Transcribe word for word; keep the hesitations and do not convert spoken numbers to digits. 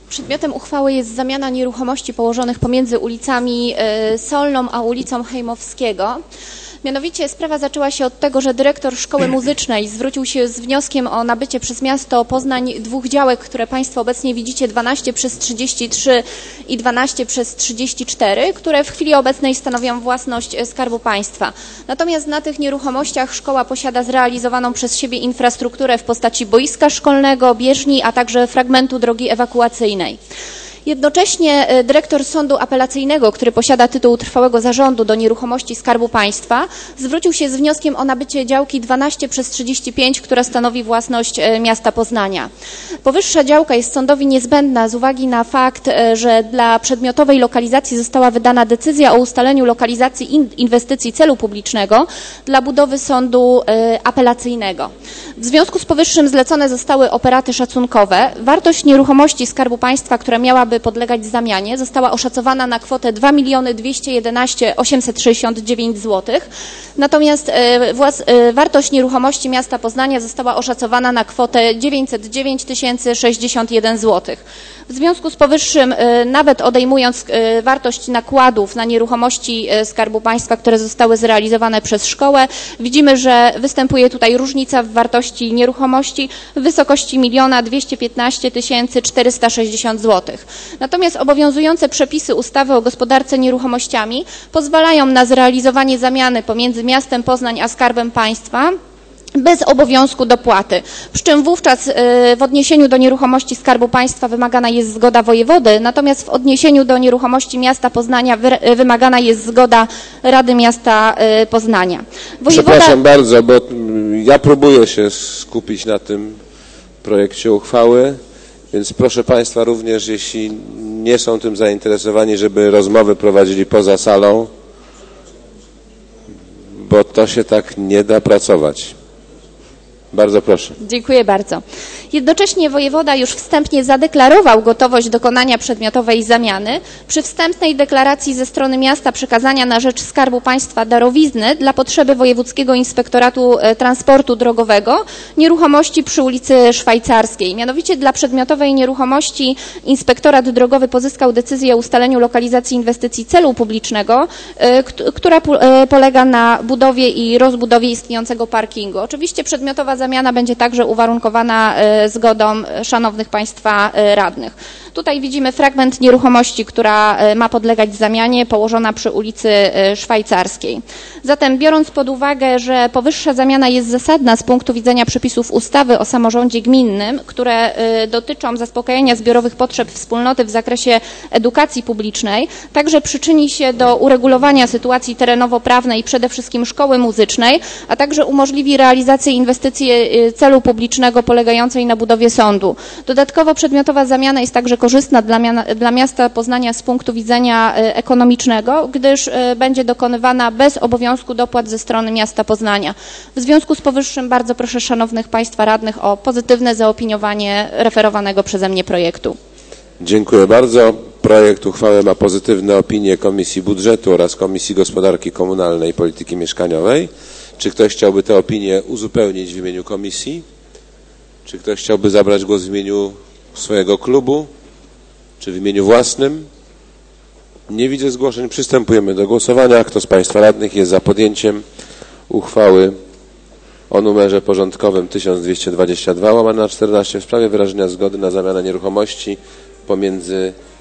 Przedmiotem uchwały jest zamiana nieruchomości położonych pomiędzy ulicami Solną a ulicą Hejmowskiego. Mianowicie sprawa zaczęła się od tego, że dyrektor szkoły muzycznej zwrócił się z wnioskiem o nabycie przez miasto Poznań dwóch działek, które Państwo obecnie widzicie, dwanaście przez trzydzieści trzy i dwanaście przez trzydzieści cztery, które w chwili obecnej stanowią własność Skarbu Państwa. Natomiast na tych nieruchomościach szkoła posiada zrealizowaną przez siebie infrastrukturę w postaci boiska szkolnego, bieżni, a także fragmentu drogi ewakuacyjnej. Jednocześnie dyrektor Sądu Apelacyjnego, który posiada tytuł trwałego zarządu do nieruchomości Skarbu Państwa, zwrócił się z wnioskiem o nabycie działki dwanaście przez trzydzieści pięć, która stanowi własność miasta Poznania. Powyższa działka jest sądowi niezbędna z uwagi na fakt, że dla przedmiotowej lokalizacji została wydana decyzja o ustaleniu lokalizacji inwestycji celu publicznego dla budowy sądu apelacyjnego. W związku z powyższym zlecone zostały operaty szacunkowe. Wartość nieruchomości Skarbu Państwa, która miałaby podlegać zamianie, została oszacowana na kwotę dwa miliony dwieście jedenaście tysięcy osiemset sześćdziesiąt dziewięć złotych. Natomiast wartość nieruchomości miasta Poznania została oszacowana na kwotę dziewięćset dziewięć tysięcy sześćdziesiąt jeden złotych. W związku z powyższym, nawet odejmując wartość nakładów na nieruchomości Skarbu Państwa, które zostały zrealizowane przez szkołę, widzimy, że występuje tutaj różnica w wartości nieruchomości w wysokości miliona dwieście piętnaście tysięcy czterysta sześćdziesiąt złotych. Natomiast obowiązujące przepisy ustawy o gospodarce nieruchomościami pozwalają na zrealizowanie zamiany pomiędzy miastem Poznań a Skarbem Państwa bez obowiązku dopłaty. Przy czym wówczas w odniesieniu do nieruchomości Skarbu Państwa wymagana jest zgoda wojewody, natomiast w odniesieniu do nieruchomości miasta Poznania wymagana jest zgoda Rady Miasta Poznania. Wojewoda... Przepraszam bardzo, bo ja próbuję się skupić na tym projekcie uchwały, więc proszę Państwa również, jeśli nie są tym zainteresowani, żeby rozmowy prowadzili poza salą, bo to się tak nie da pracować. Bardzo proszę. Dziękuję bardzo. Jednocześnie wojewoda już wstępnie zadeklarował gotowość dokonania przedmiotowej zamiany przy wstępnej deklaracji ze strony miasta przekazania na rzecz Skarbu Państwa darowizny dla potrzeby Wojewódzkiego Inspektoratu Transportu Drogowego nieruchomości przy ulicy Szwajcarskiej. Mianowicie dla przedmiotowej nieruchomości Inspektorat Drogowy pozyskał decyzję o ustaleniu lokalizacji inwestycji celu publicznego, która polega na budowie i rozbudowie istniejącego parkingu. Oczywiście przedmiotowa zamiana będzie także uwarunkowana zgodą szanownych Państwa radnych. Tutaj widzimy fragment nieruchomości, która ma podlegać zamianie, położona przy ulicy Szwajcarskiej. Zatem biorąc pod uwagę, że powyższa zamiana jest zasadna z punktu widzenia przepisów ustawy o samorządzie gminnym, które dotyczą zaspokajania zbiorowych potrzeb wspólnoty w zakresie edukacji publicznej, także przyczyni się do uregulowania sytuacji terenowo-prawnej przede wszystkim szkoły muzycznej, a także umożliwi realizację inwestycji celu publicznego polegającej na budowie sądu. Dodatkowo przedmiotowa zamiana jest także korzystna dla, dla miasta Poznania z punktu widzenia ekonomicznego, gdyż będzie dokonywana bez obowiązku dopłat ze strony miasta Poznania. W związku z powyższym bardzo proszę szanownych Państwa radnych o pozytywne zaopiniowanie referowanego przeze mnie projektu. Dziękuję bardzo. Projekt uchwały ma pozytywne opinie Komisji Budżetu oraz Komisji Gospodarki Komunalnej i Polityki Mieszkaniowej. Czy ktoś chciałby tę opinię uzupełnić w imieniu komisji? Czy ktoś chciałby zabrać głos w imieniu swojego klubu? Czy w imieniu własnym? Nie widzę zgłoszeń. Przystępujemy do głosowania. Kto z Państwa radnych jest za podjęciem uchwały o numerze porządkowym tysiąc dwieście dwadzieścia dwa łamane na czternaście w sprawie wyrażenia zgody na zamianę nieruchomości pomiędzy